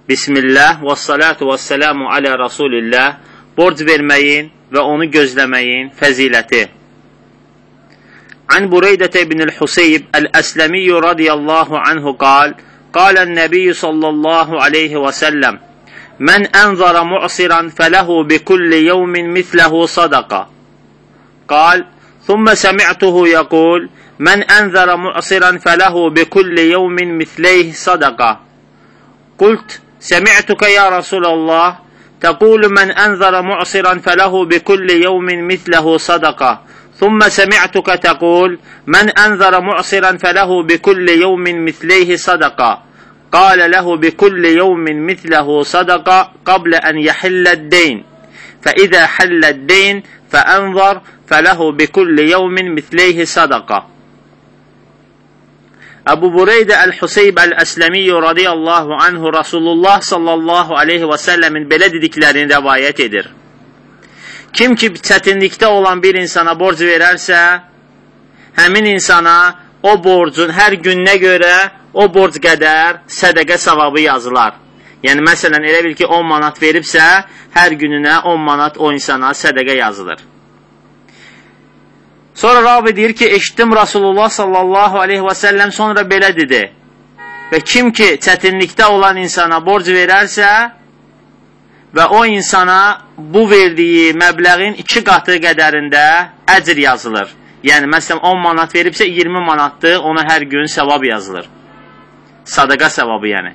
Bismillah və salatu və selamu alə Rasulillah. Borc verməyin və onu gözləməyin fəziləti. An Bureydə ibn el-Huseyb el-Əsləmi radiyallahu anhu qal, qalən nəbiyyü sallallahu aleyhi və səlləm, mən ənzara mu'siran fələhu bi kulli yevmin misləhu sadaqa. Qal, thumma səmi'tuhu yəqul, mən ənzara mu'siran fələhu bi kulli yevmin misleyh sadaqa. Qult, سمعتك يا رسول الله تقول من أنذر معصرا فله بكل يوم مثله صدقة ثم سمعتك تقول من أنذر معصرا فله بكل يوم مثليه صدقة قال له بكل يوم مثله صدقة قبل أن يحل الدين فإذا حل الدين فأنظر فله بكل يوم مثليه صدقة. Əbu Bureydə Əl-Huseyb Əl-Əsləmi radiyallahu anhu Rasulullah sallallahu aleyhi və səlləmin belə dediklərini rəvayət edir. Kim ki çətinlikdə olan bir insana borc verərsə, həmin insana o borcun hər gününə görə o borc qədər sədəqə savabı yazılar. Yəni, məsələn, elə bil ki, 10 manat veribsə, hər gününə 10 manat o insana sədəqə yazılır. Sonra Rabi deyir ki, eşitdim Rasulullah sallallahu aleyhi və səlləm sonra belə dedi. Və kim ki çətinlikdə olan insana borc verərsə və o insana bu verdiyi məbləğin 2 qatı qədərində əcr yazılır. Yəni, məsələn, 10 manat veribsə 20 manatdır, ona hər gün səvab yazılır. Sadaqa səvabı yəni.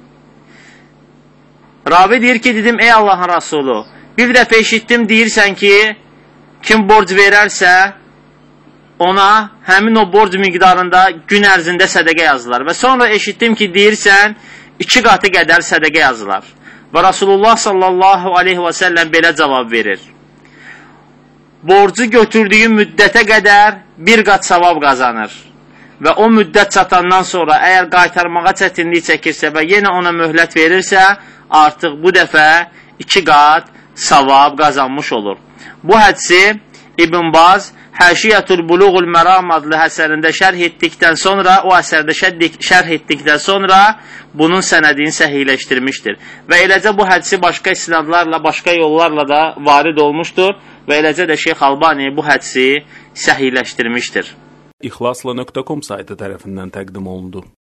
Rabi deyir ki, dedim, ey Allahın Rasulü, bir dəfə eşitdim deyirsən ki, kim borc verərsə, ona həmin o borc miqdarında gün ərzində sədəqə yazılar. Və sonra eşitdim ki, deyirsən, 2 qatı qədər sədəqə yazılar. Və Rasulullah sallallahu aleyhi və səlləm belə cavab verir. Borcu götürdüyü müddətə qədər 1 qat savab qazanır. Və o müddət çatandan sonra əgər qaytarmağa çətinlik çəkirsə və yenə ona möhlət verirsə, artıq bu dəfə 2 qat savab qazanmış olur. Bu hədisi İbn Baz Həşiyyətul Buluğul Məram adlı əsərində şərh etdikdən sonra, o əsərdə şərh etdikdən sonra bunun sənədini səhiləşdirmişdir. Və eləcə bu hədisi başqa isnadlarla, başqa yollarla da varid olmuşdur və eləcə də Şeyx Albani bu hədisi səhiləşdirmişdir. İxlasla.com saytı tərəfindən təqdim olundu.